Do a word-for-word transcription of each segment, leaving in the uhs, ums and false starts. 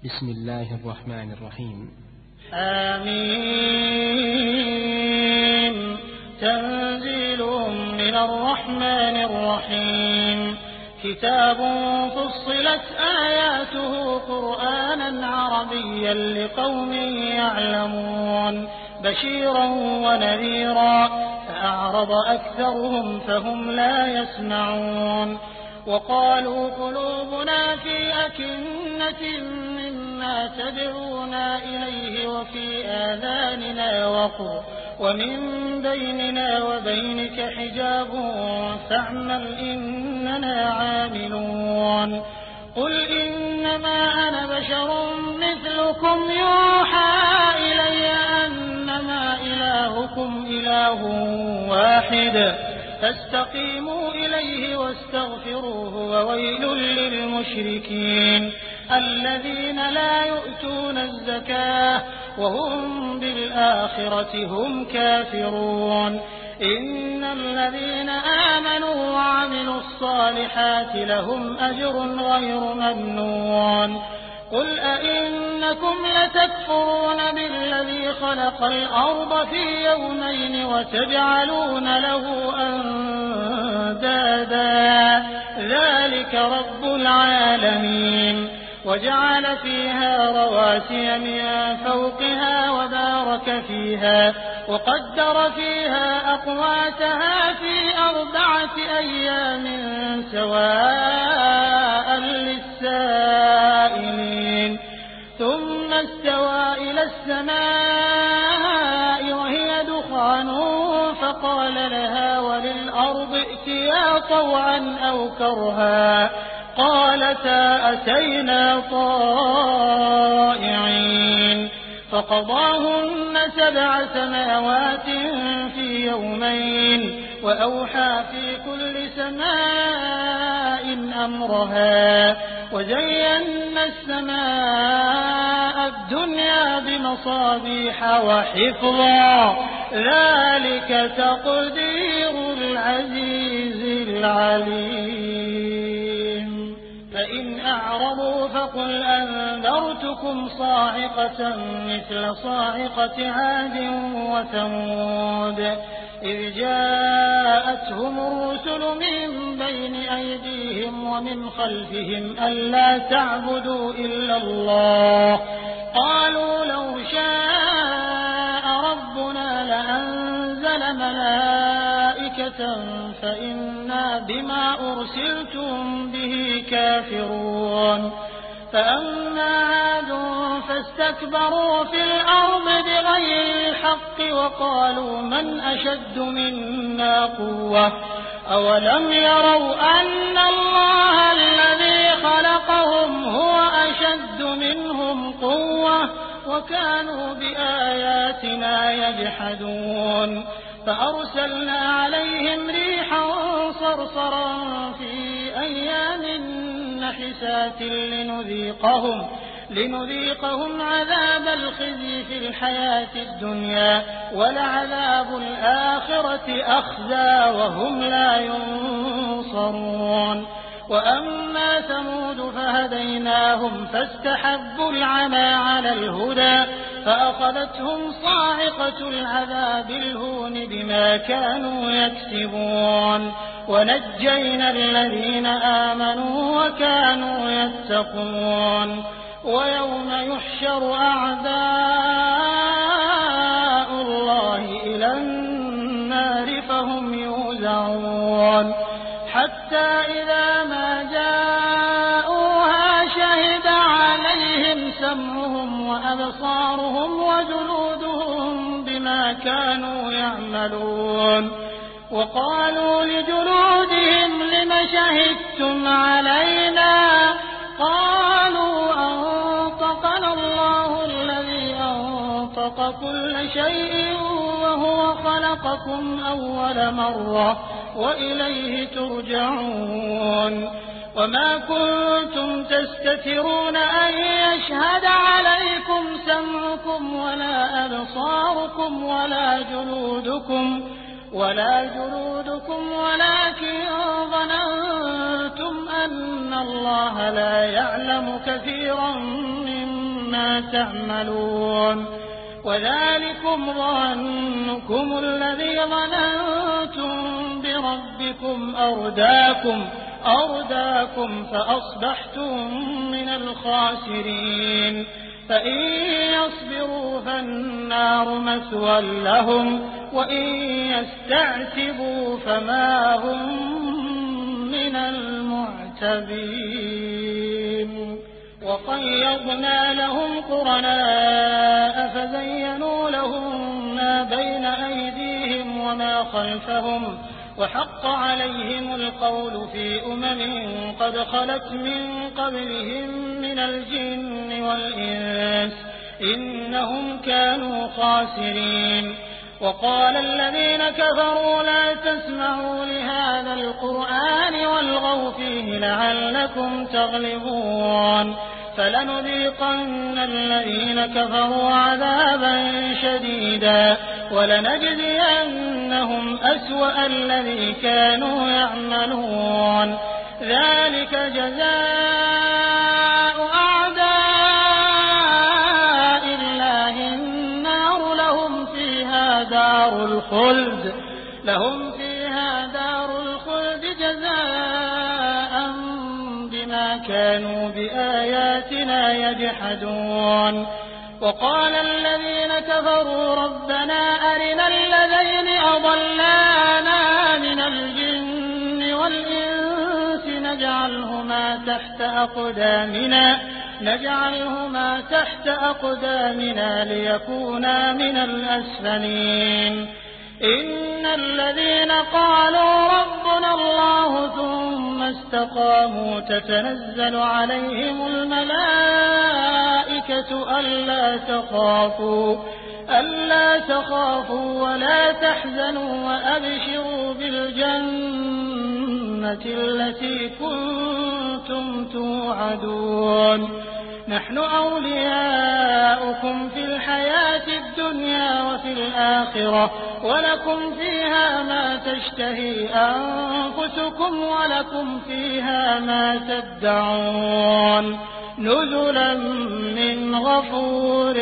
بسم الله الرحمن الرحيم. آمين. تنزيل من الرحمن الرحيم. كتاب فصلت آياته قرآنا عربيا لقوم يعلمون بشيرا ونذيرا فأعرض أكثرهم فهم لا يسمعون. وقالوا قلوبنا في أكنة مما تدعونا إليه وفي آذاننا وقر ومن بيننا وبينك حجاب فاعمل إننا عاملون. قل إنما أنا بشر مثلكم يوحى إلي أنما إلهكم إله واحد فاستقيموا إليه واستغفروه وويل للمشركين الذين لا يؤتون الزكاة وهم بالآخرة هم كافرون. إن الذين آمنوا وعملوا الصالحات لهم أجر غير ممنون. قل أئنكم لتكفرون بالذي خلق الأرض في يومين وتجعلون له أندادا ذلك رب العالمين. وجعل فيها رواسي من فوقها وبارك فيها وقدر فيها أقواتها في أربعة أيام سواء للسائلين. ثم استوى إلى السماء وهي دخان فقال لها وللأرض ائتيا طوعا أو كرها قالتا أتينا طائعين. فقضاهن سبع سماوات في يومين وأوحى في كل سماء أمرها وزينا السماء الدنيا بمصابيح وحفظا ذلك تقدير العزيز العليم. فإن أعرضوا فقل أنذرتكم صاعقة مثل صاعقة عاد وثمود إذ جاءتهم الرسل من بين أيديهم ومن خلفهم ألا تعبدوا إلا الله قالوا لو شاء ربنا لأنزل ملائكة فإنا بما أرسلتم به كافرون. فأما عاد فاستكبروا في الأرض بغير الحق وقالوا من أشد منا قوة أولم يروا أن الله الذي خلقهم هو أشد منهم قوة وكانوا بآياتنا يجحدون. فأرسلنا عليهم ريحا صرصرا في أيام نحسات لنذيقهم, لنذيقهم عذاب الخزي في الحياة الدنيا ولعذاب الآخرة أخزى وهم لا ينصرون. وأما ثمود فهديناهم فاستحبوا العمى على الهدى فأخذتهم صاعقة العذاب الهون بما كانوا يكسبون. ونجينا الذين آمنوا وكانوا يتقون. ويوم يحشر أعداء الله إلى النار فهم يوزعون حتى إذا ما جاءوها شهد عليهم سمعهم وأبصارهم وجلودهم بما كانوا يعملون. وقالوا لجلودهم لم شهدتم علينا قالوا أنطقنا الله الذي أنطق كل شيء وهو خلقكم أول مرة وإليه ترجعون. وما كنتم تستترون أن يشهد عليكم سمعكم ولا أبصاركم ولا جلودكم ولا جلودكم ولكن ظننتم أن الله لا يعلم كثيرا مما ما تعملون وذلكم ظنكم الذي ظننتم بربكم أرداكم أرداكم فأصبحتم من الخاسرين فإن يصبروا فالنار مثوى لهم وإن يستعتبوا فما هم من المعتبين وقيضنا لهم قرناء فزينوا لهم ما بين أيديهم وما خلفهم وحق عليهم القول في أمم قد خلت من قبلهم من الجن والإنس إنهم كانوا خاسرين وقال الذين كفروا لا تسمعوا لهذا القرآن والغوا فيه لعلكم تغلبون فلنذيقن الذين كفروا عذابا شديدا ولنجزينهم أسوأ الذي كانوا يعملون ذلك جزاء أعداء الله النار لهم فيها دار الخلد لهم فيها دار الخلد جزاء بما كانوا بآياتنا يجحدون وقال الذين كفروا ربنا أرنا الذين أضلانا من الجن والإنس نجعلهما تحت أقدامنا نجعلهما تحت أقدامنا ليكونا من الأسفلين إن الذين قالوا ربنا الله ثم استقاموا تتنزل عليهم الملائكة ألا تخافوا ألا تخافوا ولا تحزنوا وأبشروا بالجنة التي كنتم توعدون نحن أولياؤكم في الحياة الدنيا وفي الآخرة ولكم فيها ما تشتهي أنفسكم ولكم فيها ما تدعون نزلا من غفور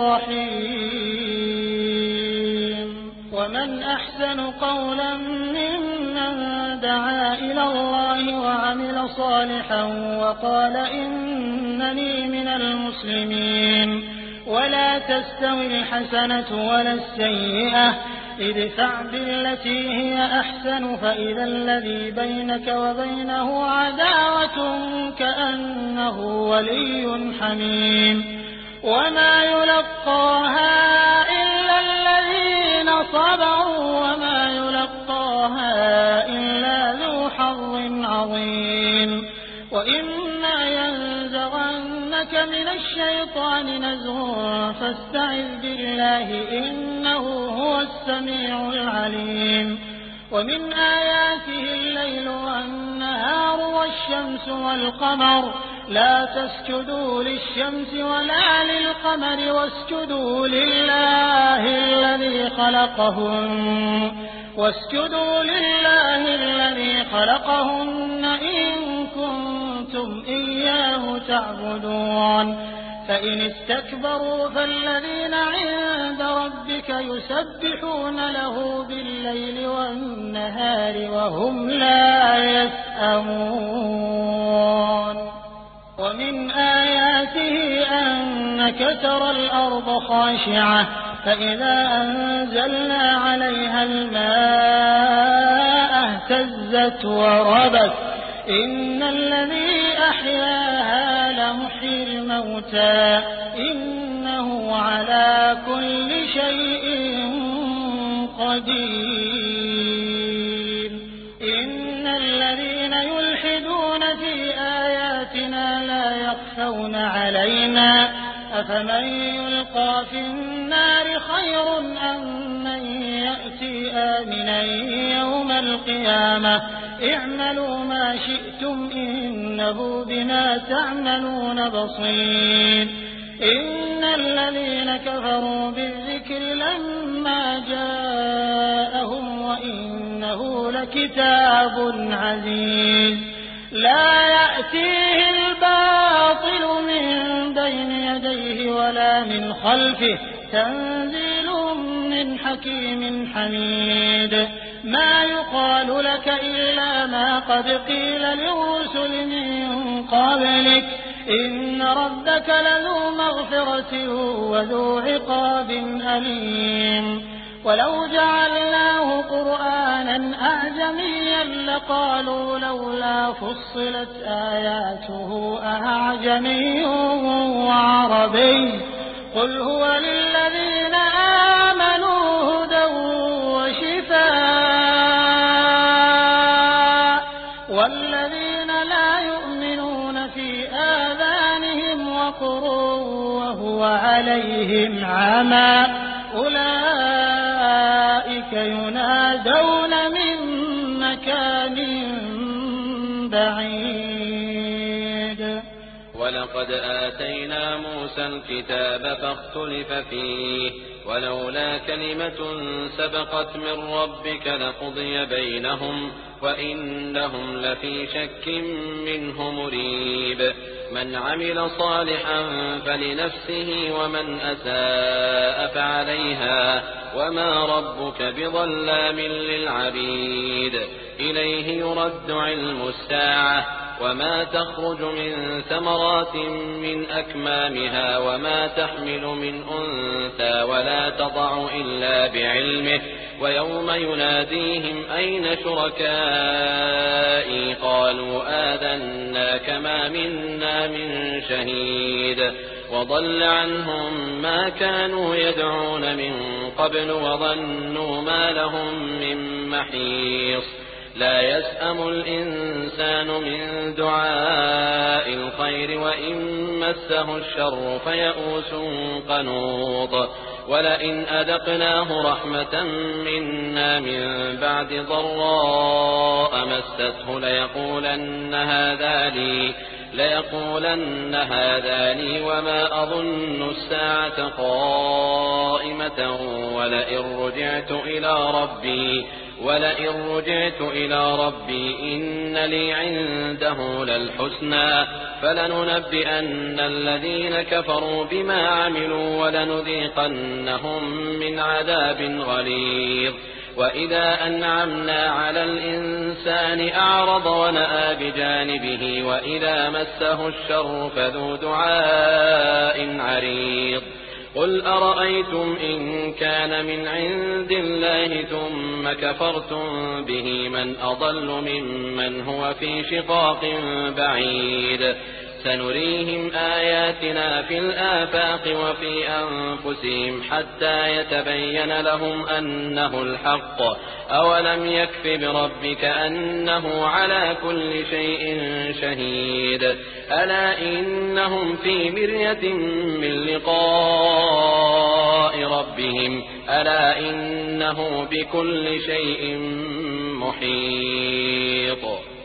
رحيم ومن أحسن قولا ممن دعا إلى الله وعمل صالحا وقال إنني من المسلمين ولا تستوي الحسنة ولا السيئة ادفع بالتي هي أحسن فإذا الذي بينك وبينه عداوة كأنه ولي حميم وما يلقاها إلا الذين صبروا وما يلقاها إلا ذو حظ عظيم وإما ينزغنك من الشيطان نزغ فاستعذ بالله إنه هو السميع العليم ومن آياته الليل والنهار والشمس والقمر لا تسجدوا للشمس ولا للقمر واسجدوا لله الذي خلقهن واسجدوا لله الذي خلقهن إن كنتم إياه تعبدون فإن استكبروا فالذين عند ربك يسبحون له بالليل والنهار وهم لا يسأمون ومن آياته أنك ترى الأرض خاشعة فإذا أنزلنا عليها الماء اهتزت وربت إن الذي أحياها لمحيي الموتى إنه على كل شيء قدير إن الذين يلحدون في آياتنا لا يخفون علينا أفمن يلقى في النار خير أم من يأتي آمنا يوم القيامة اعملوا ما شئتم إنه بما تعملون بصير إن الذين كفروا بالذكر لما جاءهم وإنه لكتاب عزيز لا يأتيه الباطل من بين يديه ولا من خلفه تنزيل من حكيم حميد ما يقال لك إلا ما قد قيل للرسل من قبلك إن ربك لذو مغفرة وذو عقاب أليم ولو جعلناه قرآنا أعجميا لقالوا لولا فصلت آياته أعجمي وعربي قل هو للذين آمنوا هدى وشفاء والذين لا يؤمنون في آذانهم وقر وهو عليهم عمى أولئك ينادون من مكان بعيد ولقد آتينا موسى الكتاب فاختلف فيه ولولا كلمة سبقت من ربك لقضي بينهم وإنهم لفي شك منه مريب من عمل صالحا فلنفسه ومن أساء فعليها وما ربك بظلام للعبيد إليه يرد علم الساعة وما تخرج من ثمرات من أكمامها وما تحمل من أنثى ولا تضع إلا بعلمه ويوم يناديهم أين شركائي قالوا آذنا كما منا من شهيد وضل عنهم ما كانوا يدعون من قبل وظنوا ما لهم من محيص لا يسأم الإنسان من دعاء الخير وإن مسه الشر فيئوس قنوط ولئن أذقناه رحمة منا من بعد ضراء مسته ليقولن هذا لي ليقولن هذا لي وما أظن الساعة قائمة ولئن رجعت إلى ربي ولئن رجعت إلى ربي إن لي عنده للحسنى فلننبئن الذين كفروا بما عملوا ولنذيقنهم من عذاب غليظ وإذا أنعمنا على الإنسان أعرض ونأى بجانبه وإذا مسه الشر فذو دعاء عريض قل أرأيتم إن كان من عند الله ثم كفرتم به من أضل ممن هو في شقاق بعيد سنريهم آياتنا في الآفاق وفي أنفسهم حتى يتبين لهم أنه الحق أولم يكف بربك أنه على كل شيء شهيد ألا إنهم في مرية من لقاء ربهم ألا إنه بكل شيء محيط